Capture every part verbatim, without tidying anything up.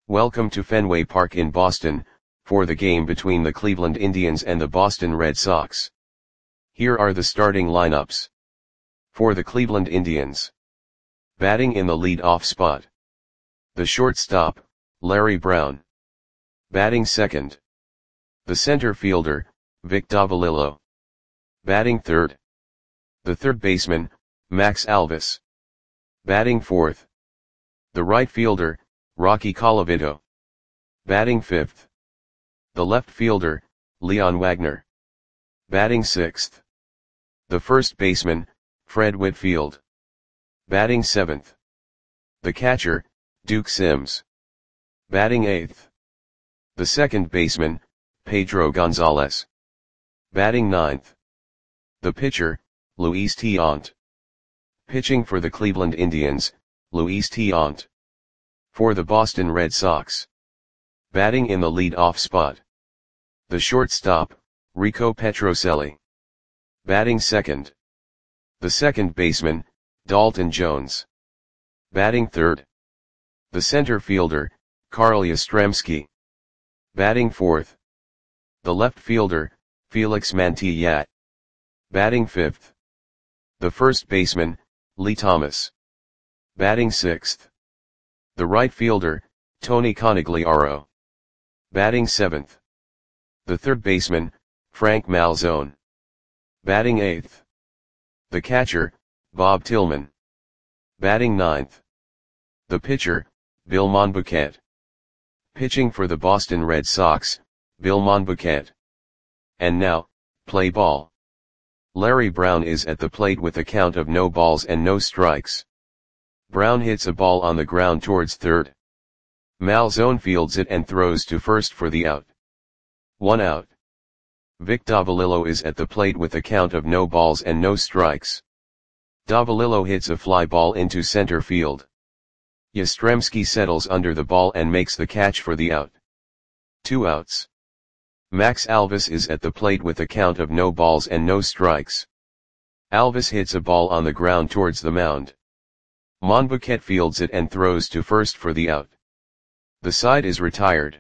Welcome to Fenway Park in Boston, for the game between the Cleveland Indians and the Boston Red Sox. Here are the starting lineups. For the Cleveland Indians. Batting in the lead-off spot. The shortstop, Larry Brown. Batting second. The center fielder, Vic Davalillo. Batting third. The third baseman, Max Alvis. Batting fourth. The right fielder, Rocky Colavito. Batting fifth. The left fielder, Leon Wagner. Batting sixth. The first baseman, Fred Whitfield. Batting seventh. The catcher, Duke Sims. Batting eighth. The second baseman, Pedro Gonzalez. Batting ninth. The pitcher, Luis Tiant. Pitching for the Cleveland Indians, Luis Tiant. For the Boston Red Sox. Batting in the lead-off spot. The shortstop, Rico Petrocelli. Batting second. The second baseman, Dalton Jones. Batting third. The center fielder, Carl Yastrzemski. Batting fourth. The left fielder, Felix Mantilla. Batting fifth. The first baseman, Lee Thomas. Batting sixth. The right fielder, Tony Conigliaro. Batting seventh. The third baseman, Frank Malzone. Batting eighth. The catcher, Bob Tillman. Batting ninth. The pitcher, Bill Monbouquet. Pitching for the Boston Red Sox, Bill Monbouquet. And now, play ball. Larry Brown is at the plate with a count of no balls and no strikes. Brown hits a ball on the ground towards third. Malzone fields it and throws to first for the out. One out. Vic Davalillo is at the plate with a count of no balls and no strikes. Davalillo hits a fly ball into center field. Yastrzemski settles under the ball and makes the catch for the out. Two outs. Max Alvis is at the plate with a count of no balls and no strikes. Alvis hits a ball on the ground towards the mound. Monbouquet fields it and throws to first for the out. The side is retired.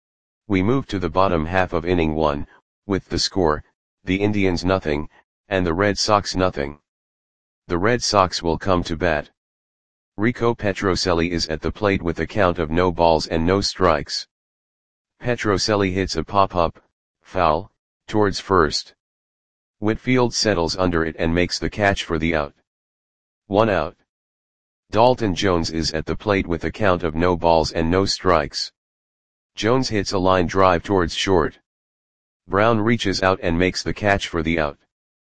We move to the bottom half of inning one, with the score, the Indians nothing, and the Red Sox nothing. The Red Sox will come to bat. Rico Petrocelli is at the plate with a count of no balls and no strikes. Petrocelli hits a pop-up, foul, towards first. Whitfield settles under it and makes the catch for the out. One out. Dalton Jones is at the plate with a count of no balls and no strikes. Jones hits a line drive towards short. Brown reaches out and makes the catch for the out.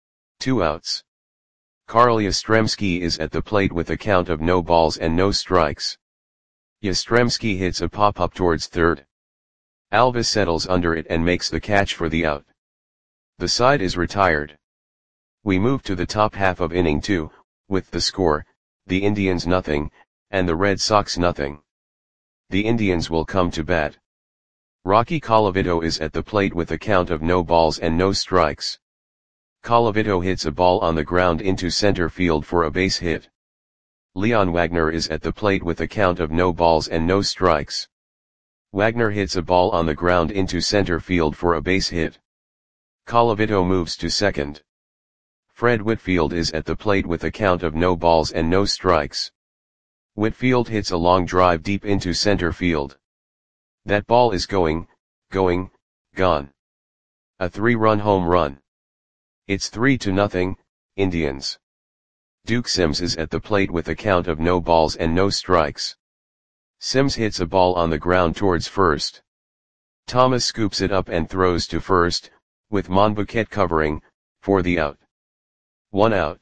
Two outs. Carl Yastrzemski is at the plate with a count of no balls and no strikes. Yastrzemski hits a pop-up towards third. Alvis settles under it and makes the catch for the out. The side is retired. We move to the top half of inning two, with the score, the Indians nothing, and the Red Sox nothing. The Indians will come to bat. Rocky Colavito is at the plate with a count of no balls and no strikes. Colavito hits a ball on the ground into center field for a base hit. Leon Wagner is at the plate with a count of no balls and no strikes. Wagner hits a ball on the ground into center field for a base hit. Colavito moves to second. Fred Whitfield is at the plate with a count of no balls and no strikes. Whitfield hits a long drive deep into center field. That ball is going, going, gone. A three-run home run. It's three to nothing, Indians. Duke Sims is at the plate with a count of no balls and no strikes. Sims hits a ball on the ground towards first. Thomas scoops it up and throws to first, with Monbouquet covering, for the out. One out.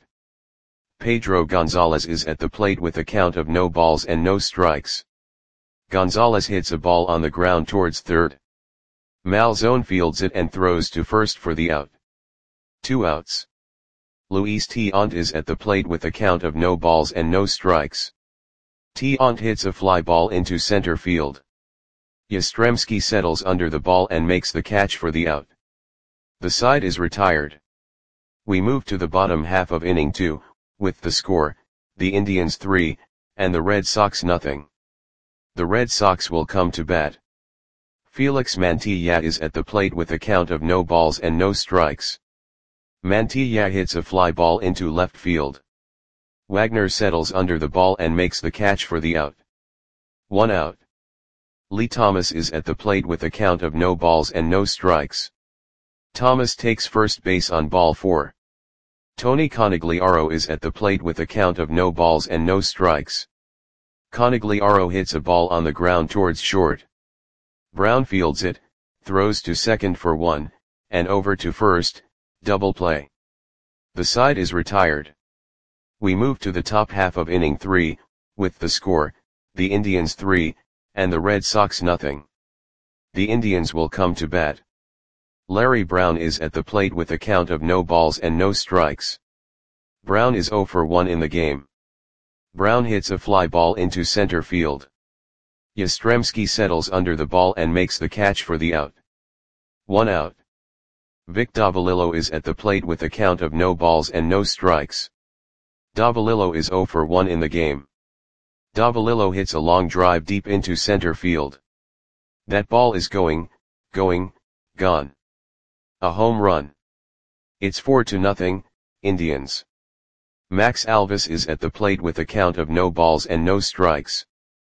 Pedro Gonzalez is at the plate with a count of no balls and no strikes. Gonzalez hits a ball on the ground towards third. Malzone fields it and throws to first for the out. Two outs. Luis Tiant is at the plate with a count of no balls and no strikes. Tiant hits a fly ball into center field. Yastrzemski settles under the ball and makes the catch for the out. The side is retired. We move to the bottom half of inning two, with the score, the Indians three, and the Red Sox nothing. The Red Sox will come to bat. Felix Mantilla is at the plate with a count of no balls and no strikes. Mantilla hits a fly ball into left field. Wagner settles under the ball and makes the catch for the out. One out. Lee Thomas is at the plate with a count of no balls and no strikes. Thomas takes first base on ball four. Tony Conigliaro is at the plate with a count of no balls and no strikes. Conigliaro hits a ball on the ground towards short. Brown fields it, throws to second for one, and over to first, double play. The side is retired. We move to the top half of inning three, with the score, the Indians three, and the Red Sox nothing. The Indians will come to bat. Larry Brown is at the plate with a count of no balls and no strikes. Brown is zero for one in the game. Brown hits a fly ball into center field. Yastrzemski settles under the ball and makes the catch for the out. One out. Vic Davalillo is at the plate with a count of no balls and no strikes. Davalillo is zero for one in the game. Davalillo hits a long drive deep into center field. That ball is going, going, gone. A home run. It's four to nothing, Indians. Max Alvis is at the plate with a count of no balls and no strikes.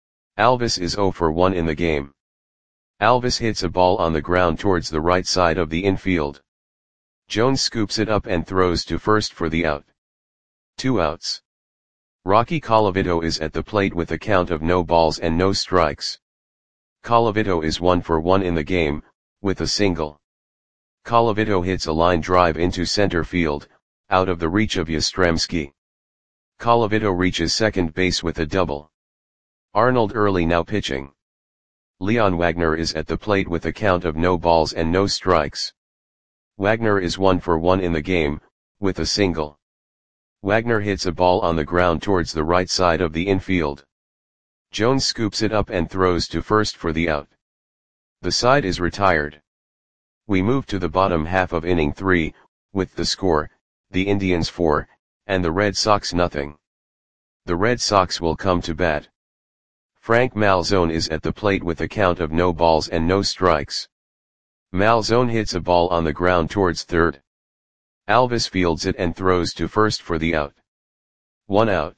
Alvis is zero for one in the game. Alvis hits a ball on the ground towards the right side of the infield. Jones scoops it up and throws to first for the out. Two outs. Rocky Colavito is at the plate with a count of no balls and no strikes. Colavito is one for one in the game, with a single. Colavito hits a line drive into center field, out of the reach of Yastrzemski. Colavito reaches second base with a double. Arnold Early now pitching. Leon Wagner is at the plate with a count of no balls and no strikes. Wagner is one for one in the game, with a single. Wagner hits a ball on the ground towards the right side of the infield. Jones scoops it up and throws to first for the out. The side is retired. We move to the bottom half of inning three, with the score, the Indians four, and the Red Sox nothing. The Red Sox will come to bat. Frank Malzone is at the plate with a count of no balls and no strikes. Malzone hits a ball on the ground towards third. Alvis fields it and throws to first for the out. One out.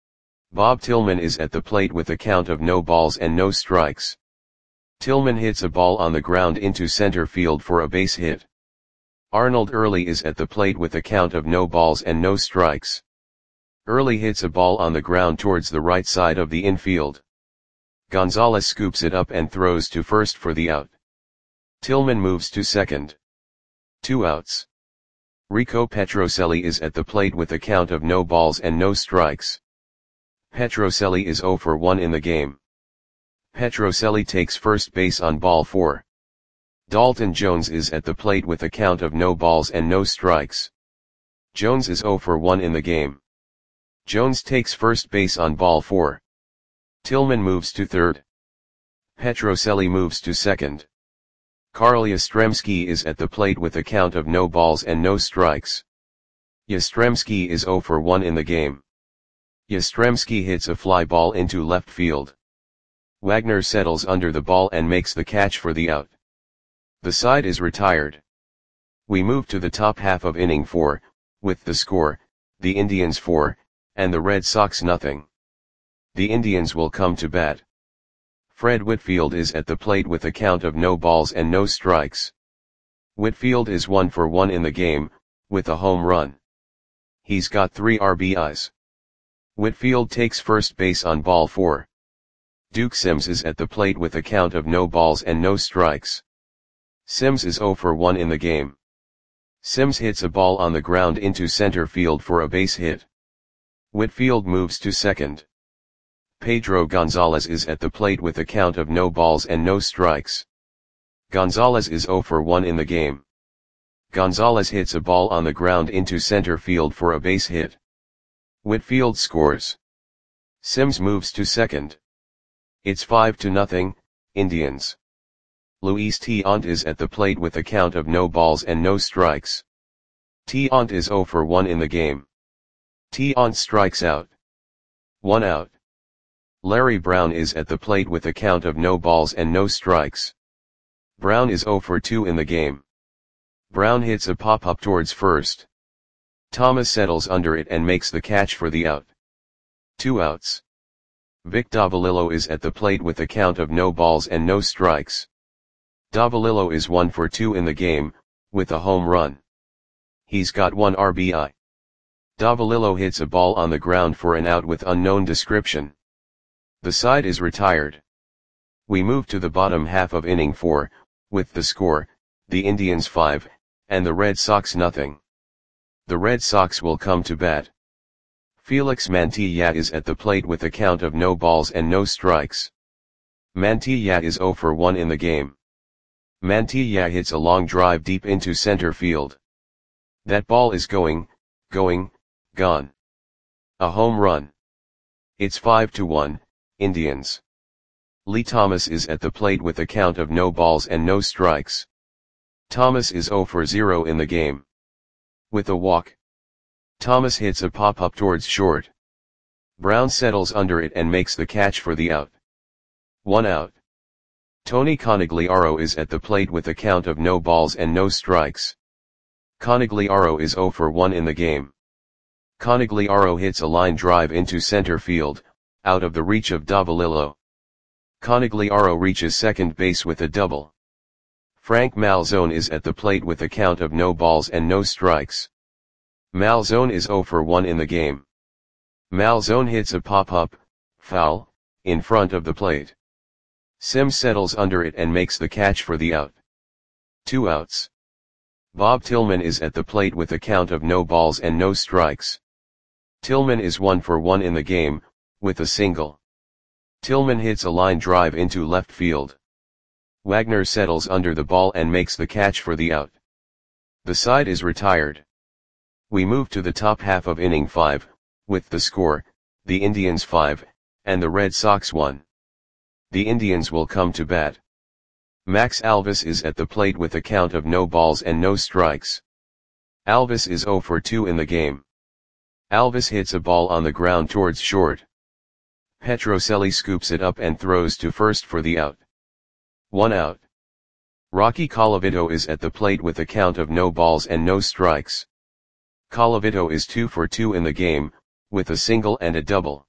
Bob Tillman is at the plate with a count of no balls and no strikes. Tillman hits a ball on the ground into center field for a base hit. Arnold Early is at the plate with a count of no balls and no strikes. Early hits a ball on the ground towards the right side of the infield. Gonzalez scoops it up and throws to first for the out. Tillman moves to second. Two outs. Rico Petrocelli is at the plate with a count of no balls and no strikes. Petrocelli is zero for one in the game. Petrocelli takes first base on ball four. Dalton Jones is at the plate with a count of no balls and no strikes. Jones is zero for one in the game. Jones takes first base on ball four. Tillman moves to third. Petrocelli moves to second. Carl Yastrzemski is at the plate with a count of no balls and no strikes. Yastrzemski is zero for one in the game. Yastrzemski hits a fly ball into left field. Wagner settles under the ball and makes the catch for the out. The side is retired. We move to the top half of inning four, with the score, the Indians four, and the Red Sox nothing. The Indians will come to bat. Fred Whitfield is at the plate with a count of no balls and no strikes. Whitfield is one for one in the game, with a home run. He's got three R B Is. Whitfield takes first base on ball four. Duke Sims is at the plate with a count of no balls and no strikes. Sims is zero for one in the game. Sims hits a ball on the ground into center field for a base hit. Whitfield moves to second. Pedro Gonzalez is at the plate with a count of no balls and no strikes. Gonzalez is zero for one in the game. Gonzalez hits a ball on the ground into center field for a base hit. Whitfield scores. Sims moves to second. It's five to nothing, Indians. Luis Tiant is at the plate with a count of no balls and no strikes. Tiant is zero for one in the game. Tiant strikes out. One out. Larry Brown is at the plate with a count of no balls and no strikes. Brown is zero for two in the game. Brown hits a pop-up towards first. Thomas settles under it and makes the catch for the out. Two outs. Vic Davalillo is at the plate with a count of no balls and no strikes. Davalillo is one for two in the game, with a home run. He's got one R B I. Davalillo hits a ball on the ground for an out with unknown description. The side is retired. We move to the bottom half of inning four, with the score, the Indians five, and the Red Sox nothing. The Red Sox will come to bat. Felix Mantilla is at the plate with a count of no balls and no strikes. Mantilla is zero for one in the game. Mantilla hits a long drive deep into center field. That ball is going, going, gone. A home run. It's five to one, Indians. Lee Thomas is at the plate with a count of no balls and no strikes. Thomas is zero for zero in the game. With a walk. Thomas hits a pop-up towards short. Brown settles under it and makes the catch for the out. One out. Tony Conigliaro is at the plate with a count of no balls and no strikes. Conigliaro is zero for one in the game. Conigliaro hits a line drive into center field, out of the reach of Davalillo. Conigliaro reaches second base with a double. Frank Malzone is at the plate with a count of no balls and no strikes. Malzone is zero for one in the game. Malzone hits a pop-up, foul, in front of the plate. Sims settles under it and makes the catch for the out. Two outs. Bob Tillman is at the plate with a count of no balls and no strikes. Tillman is one for one in the game, with a single. Tillman hits a line drive into left field. Wagner settles under the ball and makes the catch for the out. The side is retired. We move to the top half of inning five, with the score, the Indians five, and the Red Sox one. The Indians will come to bat. Max Alvis is at the plate with a count of no balls and no strikes. Alvis is zero for two in the game. Alvis hits a ball on the ground towards short. Petrocelli scoops it up and throws to first for the out. One out. Rocky Colavito is at the plate with a count of no balls and no strikes. Colavito is two for two in the game, with a single and a double.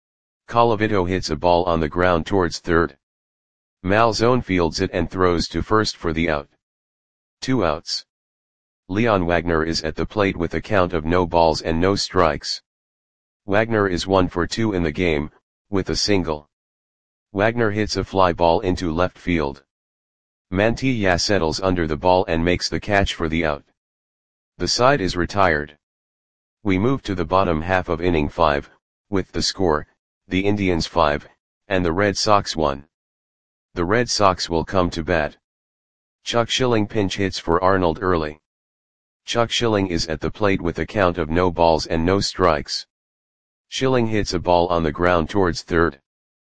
Colavito hits a ball on the ground towards third. Malzone fields it and throws to first for the out. Two outs. Leon Wagner is at the plate with a count of no balls and no strikes. Wagner is one for two in the game, with a single. Wagner hits a fly ball into left field. Mantilla settles under the ball and makes the catch for the out. The side is retired. We move to the bottom half of inning five, with the score, the Indians five, and the Red Sox one. The Red Sox will come to bat. Chuck Schilling pinch hits for Arnold Early. Chuck Schilling is at the plate with a count of no balls and no strikes. Schilling hits a ball on the ground towards third.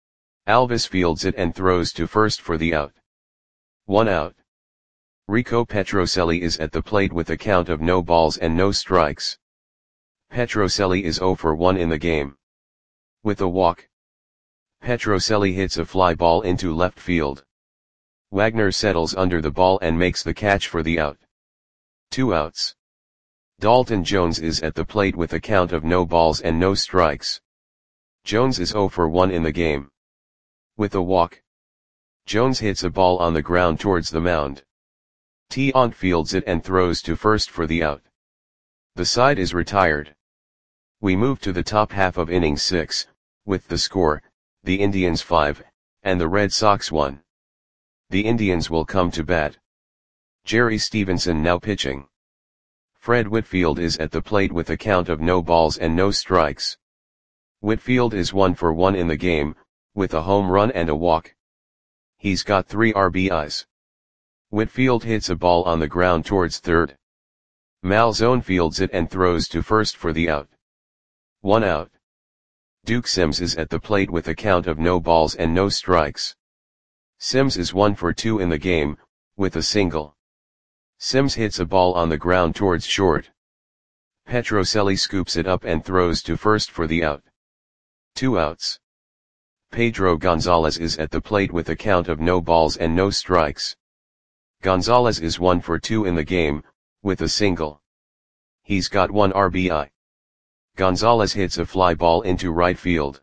Alvis fields it and throws to first for the out. One out. Rico Petrocelli is at the plate with a count of no balls and no strikes. Petrocelli is zero for one in the game. With a walk. Petrocelli hits a fly ball into left field. Wagner settles under the ball and makes the catch for the out. Two outs. Dalton Jones is at the plate with a count of no balls and no strikes. Jones is zero for one in the game. With a walk. Jones hits a ball on the ground towards the mound. Tiant fields it and throws to first for the out. The side is retired. We move to the top half of inning six, with the score, the Indians five, and the Red Sox one. The Indians will come to bat. Jerry Stevenson now pitching. Fred Whitfield is at the plate with a count of no balls and no strikes. Whitfield is one for one in the game, with a home run and a walk. He's got three R B Is. Whitfield hits a ball on the ground towards third. Malzone fields it and throws to first for the out. One out. Duke Sims is at the plate with a count of no balls and no strikes. Sims is one for two in the game, with a single. Sims hits a ball on the ground towards short. Petrocelli scoops it up and throws to first for the out. Two outs. Pedro Gonzalez is at the plate with a count of no balls and no strikes. Gonzalez is one for two in the game, with a single. He's got one R B I. Gonzalez hits a fly ball into right field.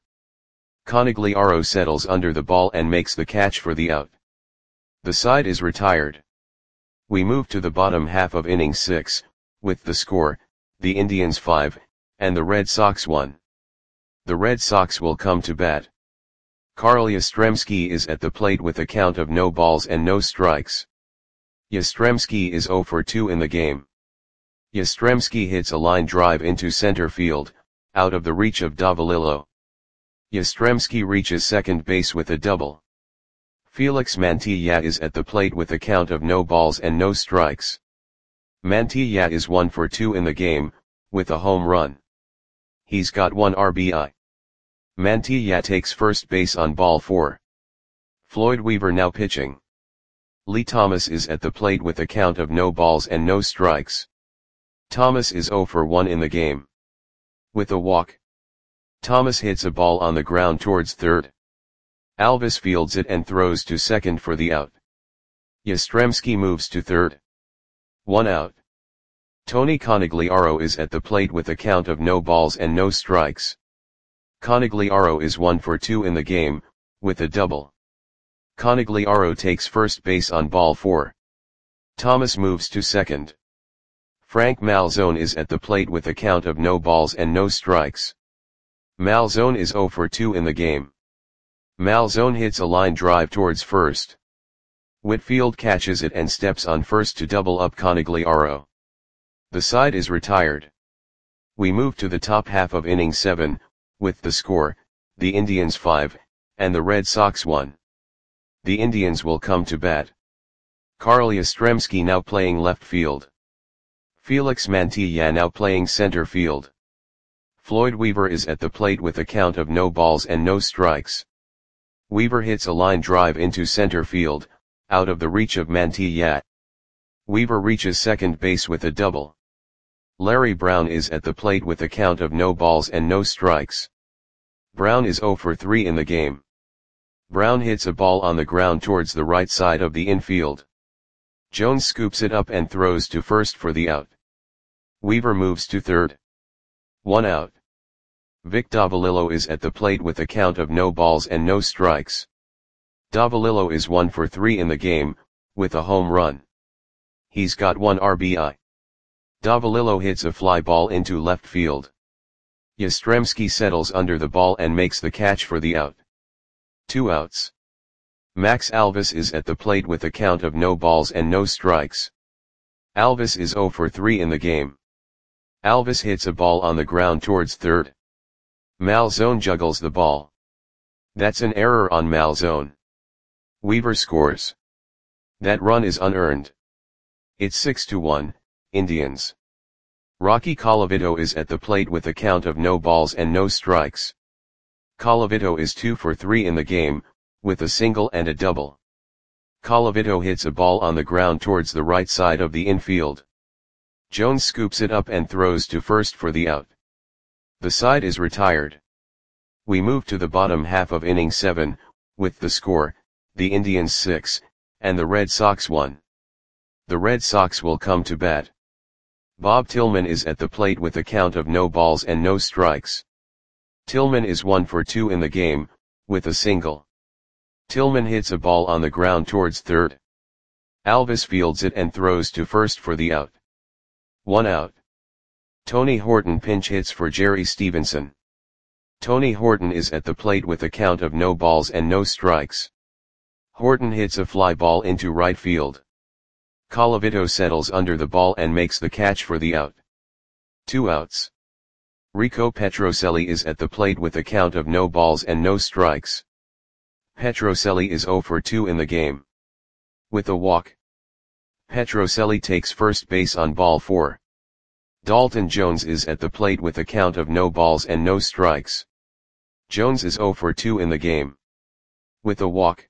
Conigliaro settles under the ball and makes the catch for the out. The side is retired. We move to the bottom half of inning six, with the score, the Indians five, and the Red Sox one. The Red Sox will come to bat. Carl Yastrzemski is at the plate with a count of no balls and no strikes. Yastrzemski is zero for two in the game. Yastrzemski hits a line drive into center field, out of the reach of Davalillo. Yastrzemski reaches second base with a double. Felix Mantilla is at the plate with a count of no balls and no strikes. Mantilla is one for two in the game, with a home run. He's got one R B I. Mantilla takes first base on ball four. Floyd Weaver now pitching. Lee Thomas is at the plate with a count of no balls and no strikes. Thomas is zero for one in the game. With a walk. Thomas hits a ball on the ground towards third. Alvis fields it and throws to second for the out. Yastrzemski moves to third. One out. Tony Conigliaro is at the plate with a count of no balls and no strikes. Conigliaro is one for two in the game, with a double. Conigliaro takes first base on ball four. Thomas moves to second. Frank Malzone is at the plate with a count of no balls and no strikes. Malzone is zero for two in the game. Malzone hits a line drive towards first. Whitfield catches it and steps on first to double up Conigliaro. The side is retired. We move to the top half of inning seven, with the score, the Indians five, and the Red Sox one. The Indians will come to bat. Carl Yastrzemski now playing left field. Felix Mantilla now playing center field. Floyd Weaver is at the plate with a count of no balls and no strikes. Weaver hits a line drive into center field, out of the reach of Mantilla. Weaver reaches second base with a double. Larry Brown is at the plate with a count of no balls and no strikes. Brown is zero for three in the game. Brown hits a ball on the ground towards the right side of the infield. Jones scoops it up and throws to first for the out. Weaver moves to third. One out. Vic Davalillo is at the plate with a count of no balls and no strikes. Davalillo is one for three in the game, with a home run. He's got one R B I. Davalillo hits a fly ball into left field. Yastrzemski settles under the ball and makes the catch for the out. Two outs. Max Alvis is at the plate with a count of no balls and no strikes. Alvis is zero for three in the game. Alvis hits a ball on the ground towards third. Malzone juggles the ball. That's an error on Malzone. Weaver scores. That run is unearned. It's six to one, Indians. Rocky Colavito is at the plate with a count of no balls and no strikes. Colavito is two for three in the game, with a single and a double. Colavito hits a ball on the ground towards the right side of the infield. Jones scoops it up and throws to first for the out. The side is retired. We move to the bottom half of inning seven, with the score, the Indians six, and the Red Sox one. The Red Sox will come to bat. Bob Tillman is at the plate with a count of no balls and no strikes. Tillman is one for two in the game, with a single. Tillman hits a ball on the ground towards third. Alvis fields it and throws to first for the out. One out. Tony Horton pinch hits for Jerry Stevenson. Tony Horton is at the plate with a count of no balls and no strikes. Horton hits a fly ball into right field. Colavito settles under the ball and makes the catch for the out. Two outs. Rico Petrocelli is at the plate with a count of no balls and no strikes. Petrocelli is zero for two in the game. With a walk. Petrocelli takes first base on ball four. Dalton Jones is at the plate with a count of no balls and no strikes. Jones is zero for two in the game. With a walk.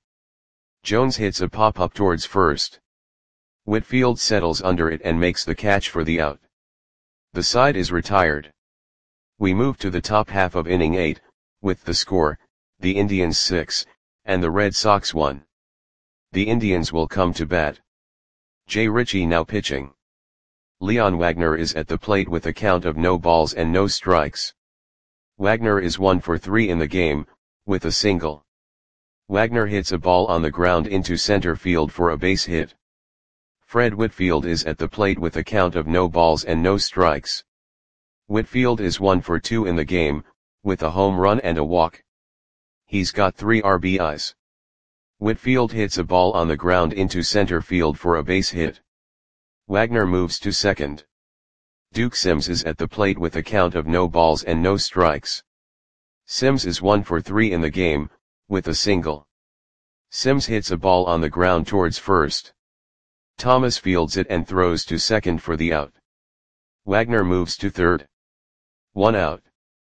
Jones hits a pop-up towards first. Whitfield settles under it and makes the catch for the out. The side is retired. We move to the top half of inning eight, with the score, the Indians six, and the Red Sox one. The Indians will come to bat. Jay Ritchie now pitching. Leon Wagner is at the plate with a count of no balls and no strikes. Wagner is one for three in the game, with a single. Wagner hits a ball on the ground into center field for a base hit. Fred Whitfield is at the plate with a count of no balls and no strikes. Whitfield is one for two in the game, with a home run and a walk. He's got three R B Is. Whitfield hits a ball on the ground into center field for a base hit. Wagner moves to second. Duke Sims is at the plate with a count of no balls and no strikes. Sims is one for three in the game, with a single. Sims hits a ball on the ground towards first. Thomas fields it and throws to second for the out. Wagner moves to third. One out.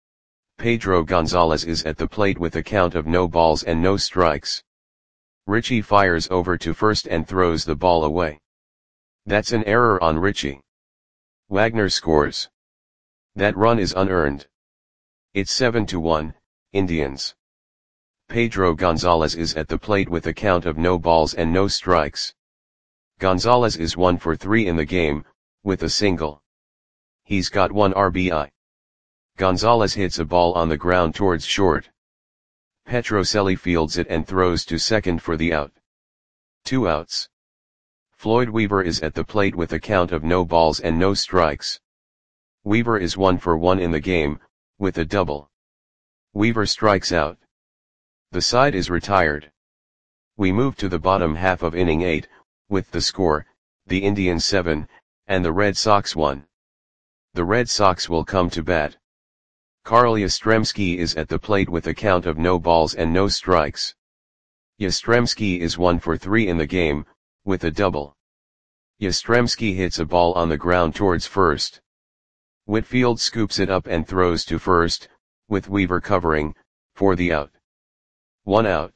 Pedro Gonzalez is at the plate with a count of no balls and no strikes. Ritchie fires over to first and throws the ball away. That's an error on Ritchie. Wagner scores. That run is unearned. It's seven to one, Indians. Pedro Gonzalez is at the plate with a count of no balls and no strikes. Gonzalez is one for three in the game, with a single. He's got one R B I. Gonzalez hits a ball on the ground towards short. Petrocelli fields it and throws to second for the out. Two outs. Floyd Weaver is at the plate with a count of no balls and no strikes. Weaver is one for one in the game, with a double. Weaver strikes out. The side is retired. We move to the bottom half of inning eight, with the score, the Indians seven, and the Red Sox one. The Red Sox will come to bat. Carl Yastrzemski is at the plate with a count of no balls and no strikes. Yastrzemski is one for three in the game, with a double. Yastrzemski hits a ball on the ground towards first. Whitfield scoops it up and throws to first, with Weaver covering, for the out. One out.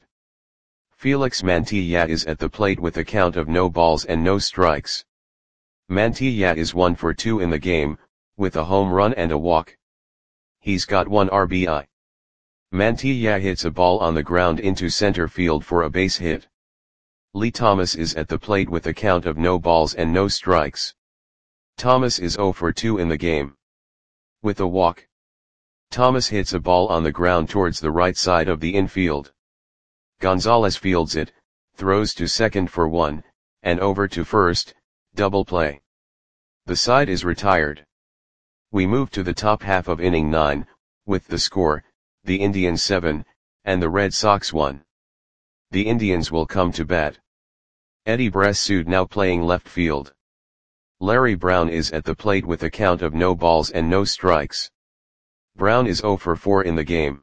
Felix Mantilla is at the plate with a count of no balls and no strikes. Mantilla is one for two in the game, with a home run and a walk. He's got one R B I. Mantilla hits a ball on the ground into center field for a base hit. Lee Thomas is at the plate with a count of no balls and no strikes. Thomas is zero for two in the game. With a walk. Thomas hits a ball on the ground towards the right side of the infield. Gonzalez fields it, throws to second for one, and over to first, double play. The side is retired. We move to the top half of inning nine, with the score, the Indians seven, and the Red Sox one. The Indians will come to bat. Eddie Bressud now playing left field. Larry Brown is at the plate with a count of no balls and no strikes. Brown is zero for four in the game.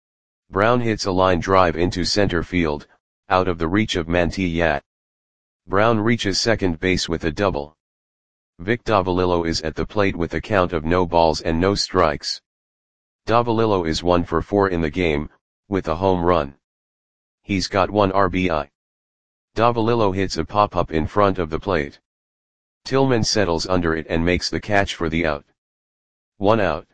Brown hits a line drive into center field, out of the reach of Mantilla. Brown reaches second base with a double. Vic Davalillo is at the plate with a count of no balls and no strikes. Davalillo is one for four in the game, with a home run. He's got one R B I. Davalillo hits a pop-up in front of the plate. Tillman settles under it and makes the catch for the out. One out.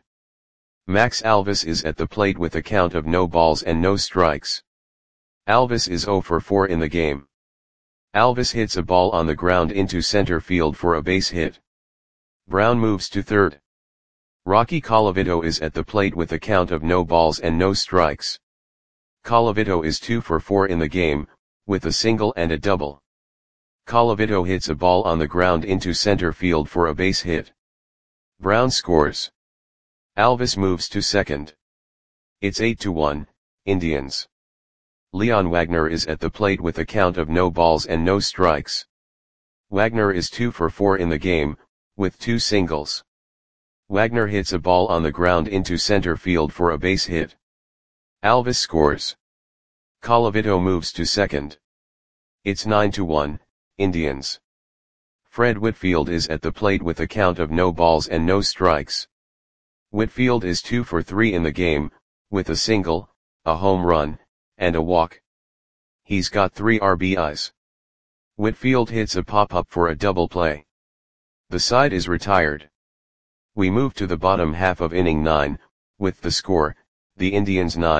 Max Alvis is at the plate with a count of no balls and no strikes. Alvis is zero for four in the game. Alvis hits a ball on the ground into center field for a base hit. Brown moves to third. Rocky Colavito is at the plate with a count of no balls and no strikes. Colavito is two for four in the game, with a single and a double. Colavito hits a ball on the ground into center field for a base hit. Brown scores. Alvis moves to second. It's eight to one, Indians. Leon Wagner is at the plate with a count of no balls and no strikes. Wagner is two for four in the game, with two singles. Wagner hits a ball on the ground into center field for a base hit. Alvis scores. Colavito moves to second. It's nine to one, Indians. Fred Whitfield is at the plate with a count of no balls and no strikes. Whitfield is two for three in the game, with a single, a home run, and a walk. He's got three R B Is. Whitfield hits a pop-up for a double play. The side is retired. We move to the bottom half of inning nine, with the score, the Indians nine,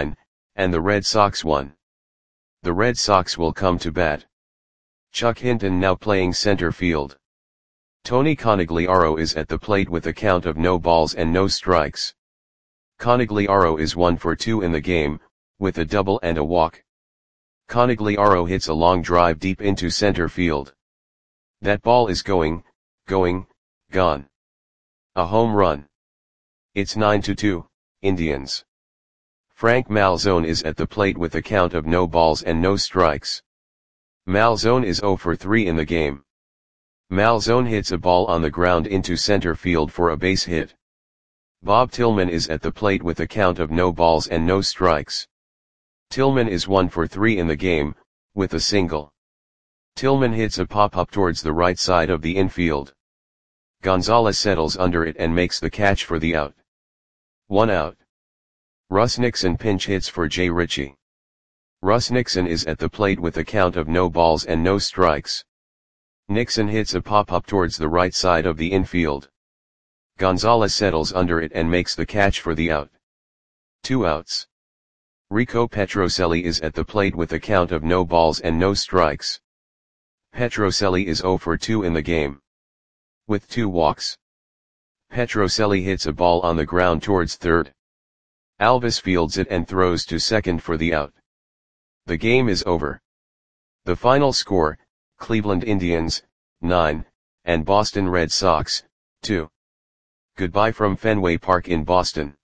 and the Red Sox won. The Red Sox will come to bat. Chuck Hinton now playing center field. Tony Conigliaro is at the plate with a count of no balls and no strikes. Conigliaro is one for two in the game, with a double and a walk. Conigliaro hits a long drive deep into center field. That ball is going, going, gone. A home run. It's nine to two, Indians. Frank Malzone is at the plate with a count of no balls and no strikes. Malzone is zero for three in the game. Malzone hits a ball on the ground into center field for a base hit. Bob Tillman is at the plate with a count of no balls and no strikes. Tillman is one for three in the game, with a single. Tillman hits a pop-up towards the right side of the infield. Gonzalez settles under it and makes the catch for the out. One out. Russ Nixon pinch hits for Jay Ritchie. Russ Nixon is at the plate with a count of no balls and no strikes. Nixon hits a pop-up towards the right side of the infield. Gonzalez settles under it and makes the catch for the out. Two outs. Rico Petrocelli is at the plate with a count of no balls and no strikes. Petrocelli is zero for two in the game. With two walks. Petrocelli hits a ball on the ground towards third. Alvis fields it and throws to second for the out. The game is over. The final score, Cleveland Indians, nine, and Boston Red Sox, two. Goodbye from Fenway Park in Boston.